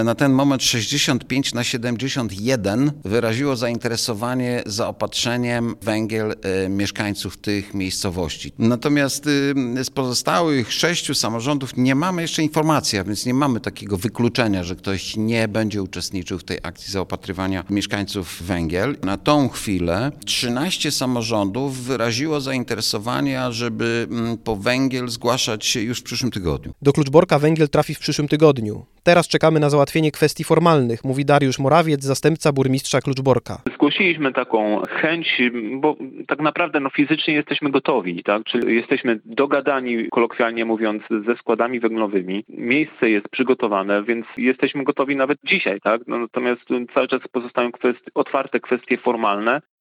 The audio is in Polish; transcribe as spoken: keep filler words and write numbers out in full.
Na ten moment sześćdziesiąt pięć na siedemdziesiąt jeden wyraziło zainteresowanie zaopatrzeniem w węgiel y, mieszkańców tych miejscowości. Natomiast y, z pozostałych sześciu samorządów nie mamy jeszcze informacji, a więc nie mamy takiego wykluczenia, że ktoś nie będzie uczestniczył w tej akcji zaopatrywania mieszkańców w węgiel. Na tą chwilę trzynaście samorządów wyraziło zainteresowanie, żeby y, po węgiel zgłaszać się już w przyszłym tygodniu. Do Kluczborka węgiel trafi w przyszłym tygodniu. Teraz czekamy na załatwienie kwestii formalnych, mówi Dariusz Morawiec, zastępca burmistrza Kluczborka. Zgłosiliśmy taką chęć, bo tak naprawdę no, fizycznie jesteśmy gotowi, tak? Czyli jesteśmy dogadani, kolokwialnie mówiąc, ze składami węglowymi. Miejsce jest przygotowane, więc jesteśmy gotowi nawet dzisiaj, tak? No, natomiast cały czas pozostają kwestie, otwarte kwestie formalne.